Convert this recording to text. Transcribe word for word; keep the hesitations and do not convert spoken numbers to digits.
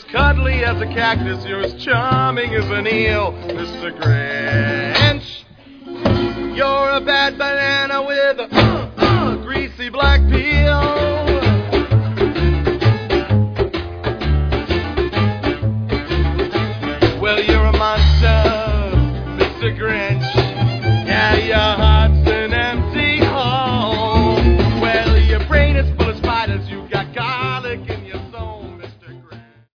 cuddly as a cactus, you're as charming as an eel, Mister Grinch. You're a bad banana with a uh, uh, greasy black peel.